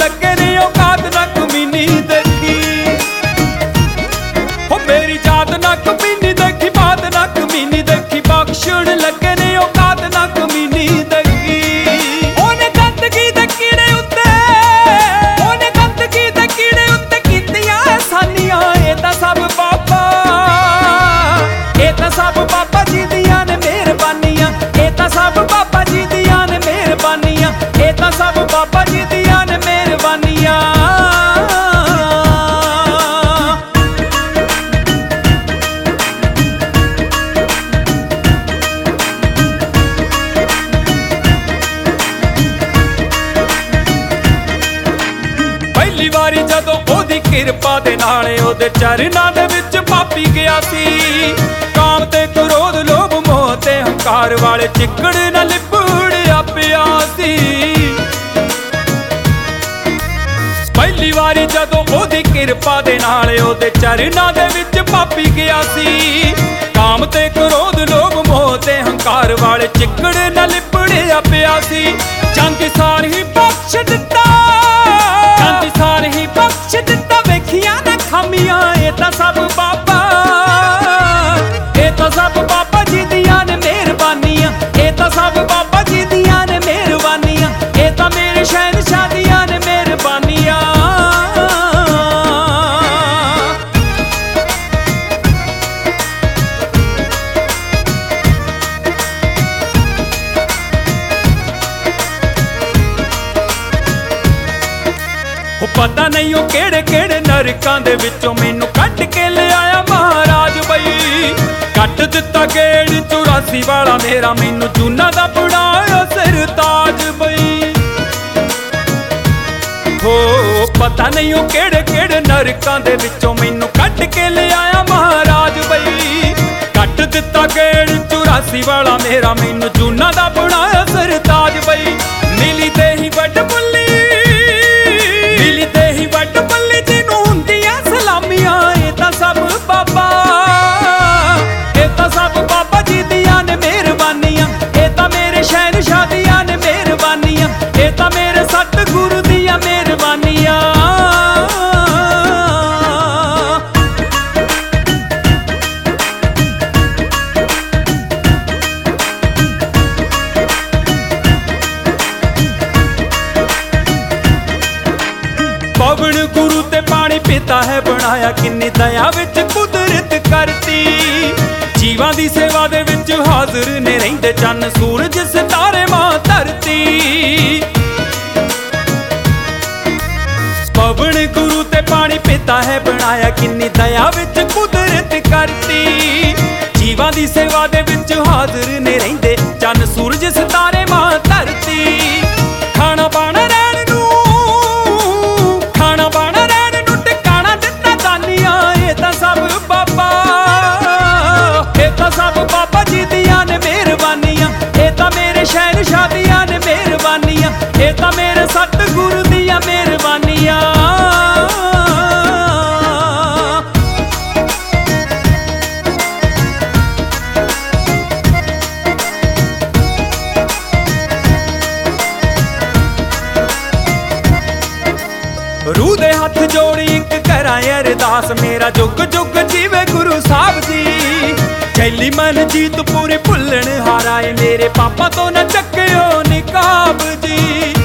लगे ने औकात ना कमीनी देखी। हो मेरी जात ना कमीनी देखी, बात ना कमीनी देखी, बख्शण लगे ने औकात ना कमीनी देखी। ओने गंदगी दे कीड़े उत्ते, ओने गंदगी दे कीड़े उत्ते कीतियां एहसानियां। ये तां सब बाबा, ये तां सब बाबा जी दियां ने मेहरबानियां। ये तां सब बाबा जी दियां ने मेहरबानियां। ये तां सब बाबा जी दियां ने मेहरबानियां। पहली वारी जदों ओदी किरपा दे नाले ओदे चरनां दे विच पापी गया सी। काम ते क्रोध लोभ मोह ते हंकार वाले चिकड़ नाल लिपड़िया पिया सी। पहली वारी जदों ओदी किरपा दे नाले ओदे चरनां दे विच पापी गया सी। काम ते क्रोध लोभ मोह ते हंकार वाले चिकड़ नाल लिपड़िया पिया सी। जंग सार ही बख्श दिता, जंग सार ही बख्श दिता, वेखियां ने खामियां। ये तां सब बाबा, ये तां सब बाबा जी दियां ने मेहरबानियां। ये तां सब बाबा जी दियां ने मेहरबानियां। ये तां मेरे शहनशाह दियां ने मेहरबानियां। हो पता नहीं हो केड़े केड़े नरकां दे विचों मैनू कट के ले आया महाराज बई। कट दिता गेड़ 84 वाला मेरा, मैनू जूना दा बनाया सरताज बई। हो पता नहीं हो केड़े केड़े नरकां दे विचों मैनू कट के ले आया महाराज बई। कट दिता गेड़ 84 वाला मेरा, मैनू जूना दा बनाया सरताज बई। मिली ते ही वड मुल्ली, मिली ते ही वड मुल्ली, जिनू हुंदियां सलामियां। ये तां सब बाबा, ये तां सब बाबा जी दियां ने मेहरबानियां। ये तां मेरे शहनशाह दियां ने मेहरबानियां। ये तां मेरे सतगुरु दियां मेहरबानियां। पवन गुरु ते पानी पिता है बनाया, किन्नी दया विच कुदरत करती। जीवां दी सेवा दे विच हाज़र ने रहिंदे चन्न सूरज सितारे मां धरती। पवन गुरु ते पानी पिता है बनाया, किन्नी दया विच कुदरत करती। जीवां दी सेवा दे विच हाज़र ने रहिंदे चन्न सूरज सितारे मां धरती। खाना पाना रहण नूं, खाना पाना रहण नूं टिकाणा दिता दानियां। ये तां सब बाबा, ये तां सब बाबा जी दियां ने मेहरबानियां। ये तां मेरे शहनशाह दियां ने मेहरबानियां। ये तां मेरे सतगुरु दियां मेहरबानियां। रूह दे हथ जोड़ी इक करां अरदास, मेरा जुग जुग जीवे गुरु साहब जी। छैली मन जीत पूरी भुल्लण हाराए, मेरे पापा तो न चक्यो निकाब जी।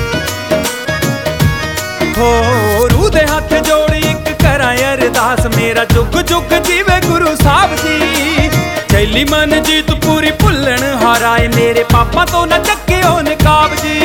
हो रूह दे हथ जोड़ी इक करां अरदास, मेरा जुग जुग जीवे गुरु साहब जी। छैली मन जीत पूरी भुल्लण हाराए, मेरे पापा तो न चक्यो निकाब जी।